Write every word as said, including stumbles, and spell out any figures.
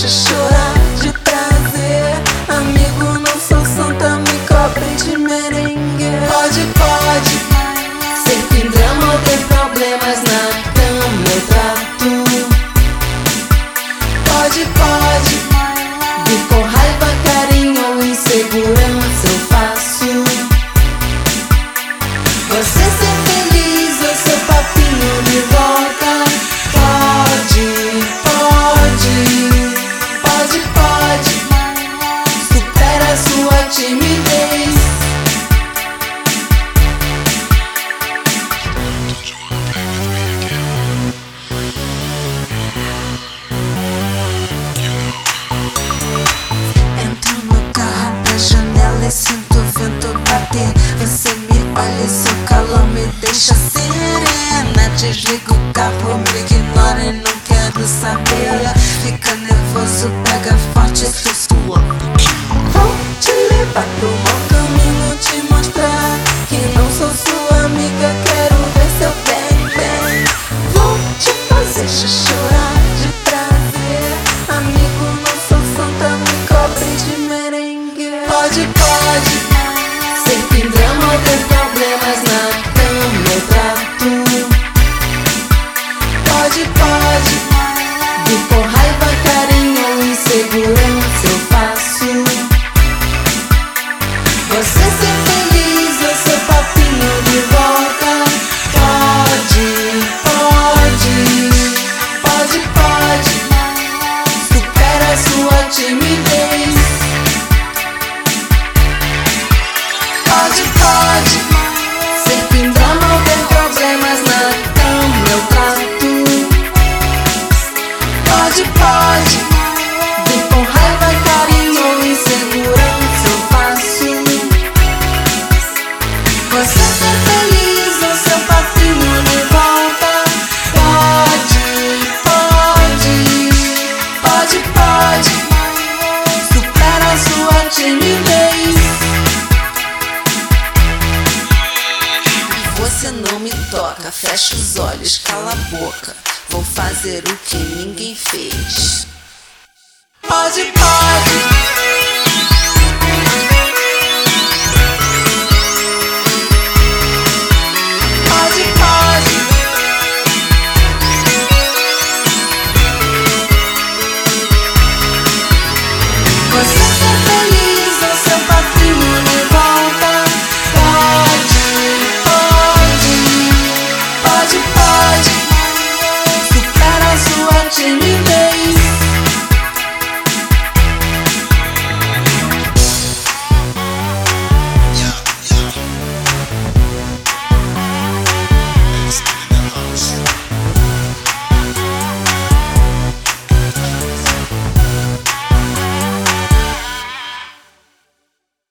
deixa chorar de prazer. Amigo, não sou santa, me cobrem de merengue. Pode, pode ser que em drama ou ter problemas na cama eu trato. Pode, pode vir com raiva, carinho ou insegurança eu faço. Você ser feliz ou seu papinho de volta. Pode, pode, pode, pode. Supera sua timidez. Entro no carro da janela e sinto o vento bater. Você me olha e seu calor me deixa serena. Desliga o carro, me ignora e não quero saber. Fica nervoso, pega forte, estou suando. Vou te levar pro mau caminho, te mostrar que não sou sua amiga, quero ver seu bem, bem. Vou te fazer chorar de prazer. Amigo, não sou santa, me cobre de merengue. Pode, pode ser que em drama ou ter problemas na cama eu trato. Pode, pode vir com raiva, carinho ou insegurança eu faço. Você ser feliz ou seu papinho de volta. Pode, pode, pode, pode. Supera sua timidez. Pode, pode ser que em drama ou ter problemas na cama eu trato. Pode, pode vir com raiva, carinho ou insegurança eu faço. Você ser feliz ou seu papinho de volta. Pode, pode, pode, pode. Supera sua timidez. Você não me toca, fecha os olhos, cala a boca. Vou fazer o que ninguém fez. Pode, pode